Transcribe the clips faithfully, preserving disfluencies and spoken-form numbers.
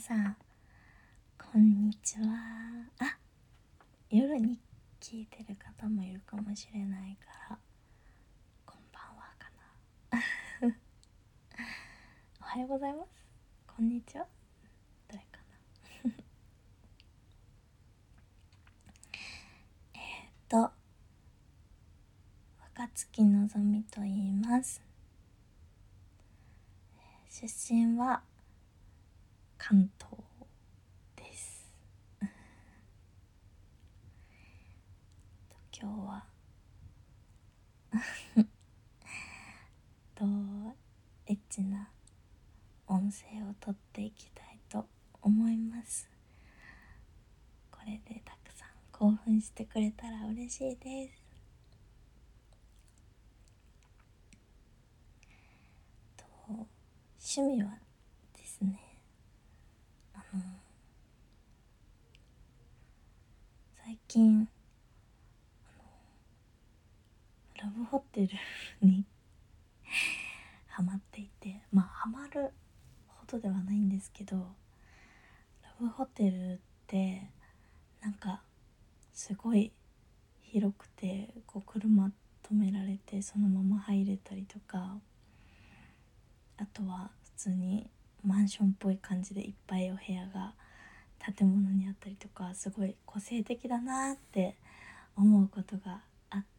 さんこんにちは。あ、夜に聞いてる方もいるかもしれないからこんばんはかなおはようございます、こんにちは、どれかなえっと若月のぞみと言います。出身は関東です今日はとエッチな音声を撮っていきたいと思います。これでたくさん興奮してくれたら嬉しいです。と趣味はですね、あの最近ラブホテルにハマっていて、まあハマるほどではないんですけど、ラブホテルってなんかすごい広くて、こう車止められてそのまま入れたりとか、あとは普通にマンションっぽい感じでいっぱいお部屋が建物にあったりとか、すごい個性的だなって思うことがあって、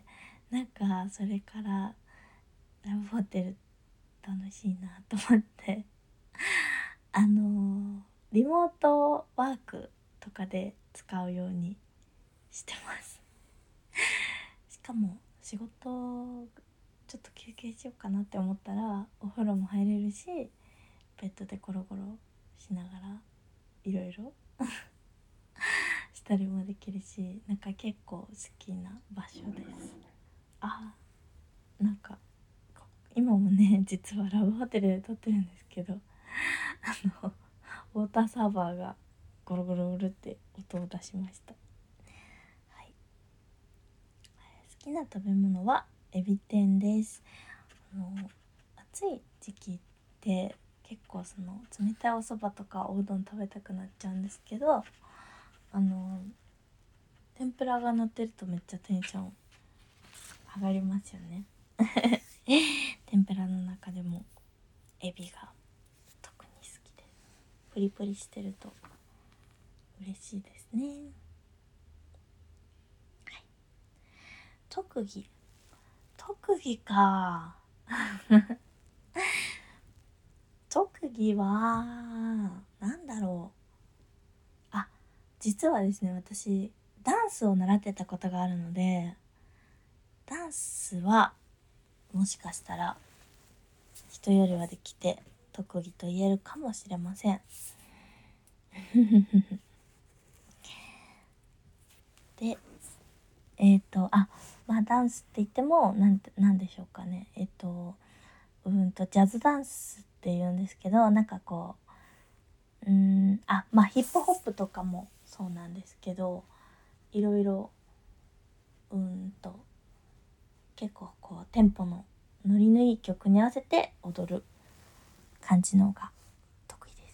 なんかそれからラブホテル楽しいなと思ってあのリモートワークとかで使うようにしてますしかも仕事ちょっと休憩しようかなって思ったらお風呂も入れるし、ベッドでゴロゴロしながらいろいろしたりもできるし、なんか結構好きな場所です。あ、なんか今もね実はラブホテルで撮ってるんですけど、あのウォーターサーバーがゴロゴロゴロって音を出しました。はい、好きな食べ物はエビ天です。あの暑い時期って結構その冷たいお蕎麦とかおうどん食べたくなっちゃうんですけど、あの天ぷらが乗ってるとめっちゃテンション上がりますよね天ぷらの中でもエビが特に好きです。プリプリしてると嬉しいですね。はい、特技特技か特技はなんだろう。あ、実はですね、私ダンスを習ってたことがあるので、ダンスはもしかしたら人よりはできて特技と言えるかもしれませんで、えっ、ー、とあまあダンスって言ってもなんてなんでしょうかね、えっ、ー、とうんとジャズダンスって言うんですけど、なんかこううーんあまあヒップホップとかもそうなんですけど、いろいろうんと結構こうテンポのノリのいい曲に合わせて踊る感じのが得意です。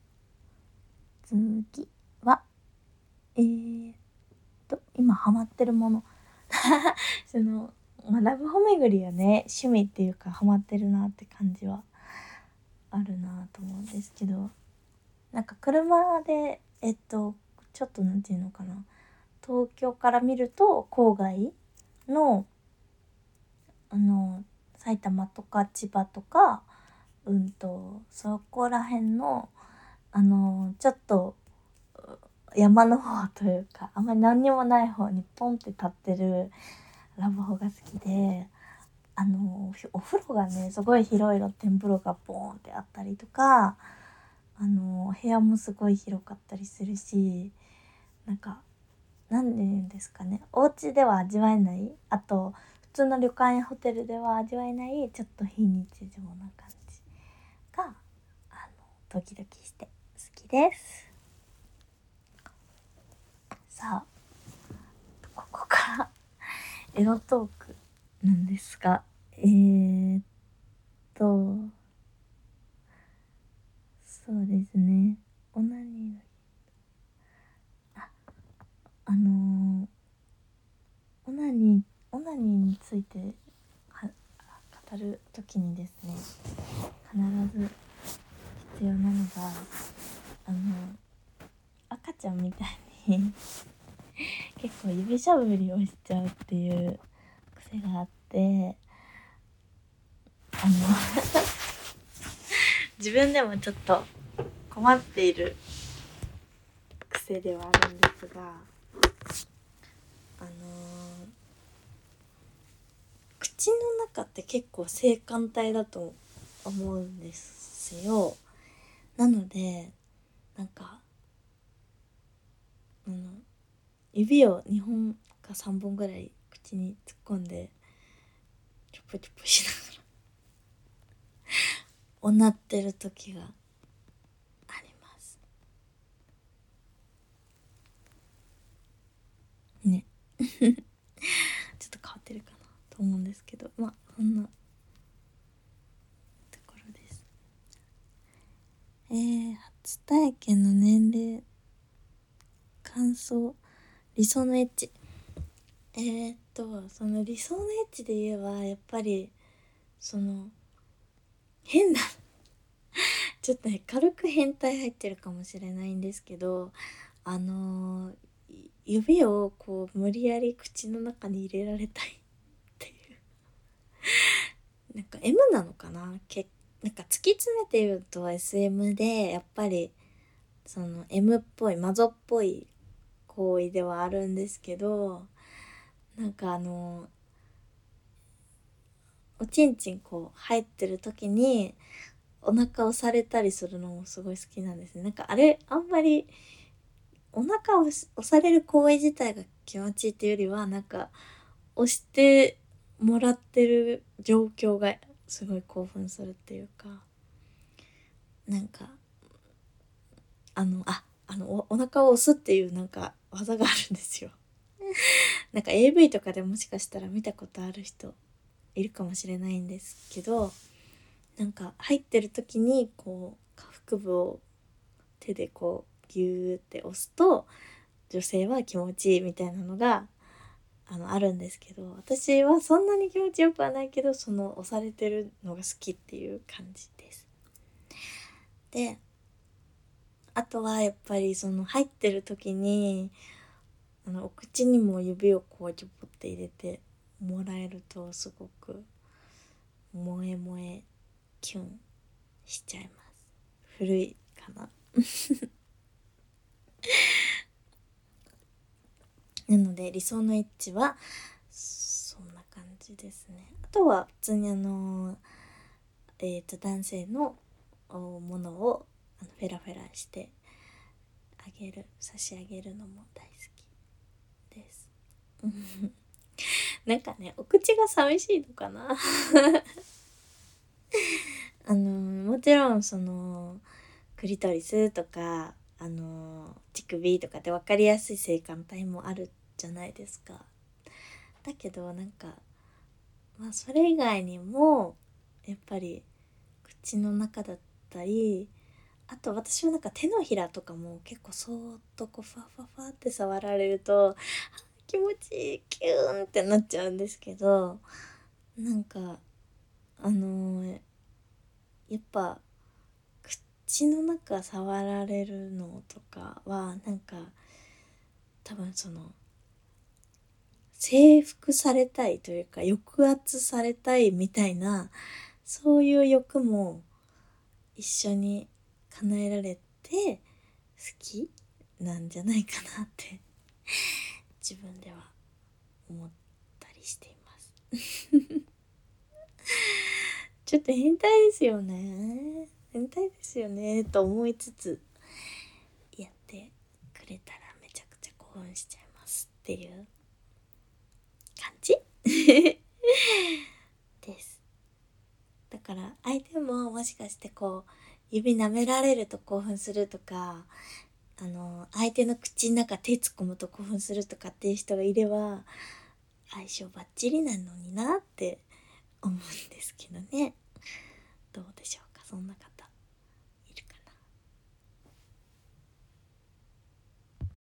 次はえー、っと今ハマってるものその、まあ、ラブホ巡りはね趣味っていうかハマってるなって感じはあるなと思うんですけど、なんか車でえっとちょっとなんていうのかな、東京から見ると郊外のあの埼玉とか千葉とかうんとそこら辺のあのちょっと山の方というかあんまり何にもない方にポンって立ってるラブホが好きで、あのお風呂がねすごい広い露天風呂がボーンってあったりとか、あの部屋もすごい広かったりするし、なんかなんで言うんですかね、お家では味わえない、あと普通の旅館やホテルでは味わえないちょっと非日常な感じがあのドキドキして好きです。さあここからエロトークなんですが、えー、っとそうでですね。オナニーのああのー、オナニーオナニーについては語るときにですね、必ず必要なのがあの赤ちゃんみたいに結構指しゃぶりをしちゃうっていう癖があって、あの自分でもちょっと困っている癖ではあるんですが、あのー、口の中って結構性感帯だと思うんですよ。なのでなんかあの指をにほんかさんぼんぐらい口に突っ込んでチョポチョポしながらおなってる時がありますね。ちょっと変わってるかなと思うんですけど、まあそんなところです。えー、初体験の年齢、感想、理想のエッチ。えー、っとその理想のエッチで言えばやっぱりその変なちょっとね軽く変態入ってるかもしれないんですけど、あのー、指をこう無理やり口の中に入れられたいっていうなんか エム なのかな、けなんか突き詰めて言うと エスエム でやっぱりその エム っぽいマゾっぽい行為ではあるんですけど、なんかあのおちんちんこう入ってる時にお腹押されたりするのもすごい好きなんですね。なんかあれあんまりお腹を押される行為自体が気持ちいいっていうよりはなんか押してもらってる状況がすごい興奮するっていうか、なんかあのああの お, お腹を押すっていうなんか技があるんですよ。なんか エーブイ とかでもしかしたら見たことある人いるかもしれないんですけど、なんか入ってる時にこう下腹部を手でこうギューって押すと女性は気持ちいいみたいなのがあのあるんですけど、私はそんなに気持ちよくはないけどその押されてるのが好きっていう感じです。であとはやっぱりその入ってる時にあのお口にも指をこうちょぽって入れてもらえるとすごく萌え萌えキュンしちゃいます。古いかななので理想のエッチはそんな感じですね。あとは普通にあのえーと男性のものをあのフェラフェラしてあげる差し上げるのも大好きですなんかねお口が寂しいのかなあのもちろんそのクリトリスとかあの乳首とかで分かりやすい性感帯もあるじゃないですか。だけどなんかまあそれ以外にもやっぱり口の中だったり、あと私はなんか手のひらとかも結構そーっとこうファファファって触られると気持ちいいキューンってなっちゃうんですけど、なんかあのー、やっぱ口の中触られるのとかはなんか多分その征服されたいというか抑圧されたいみたいなそういう欲も一緒に叶えられて好きなんじゃないかなって自分では思ったりしていますちょっと変態ですよね変態ですよねと思いつつやってくれたらめちゃくちゃ興奮しちゃいますっていう感じですだから相手ももしかしてこう指舐められると興奮するとかあの相手の口の中手突っ込むと興奮するとかっていう人がいれば相性バッチリなのになって思うんですけどね。どうでしょうか、そんな感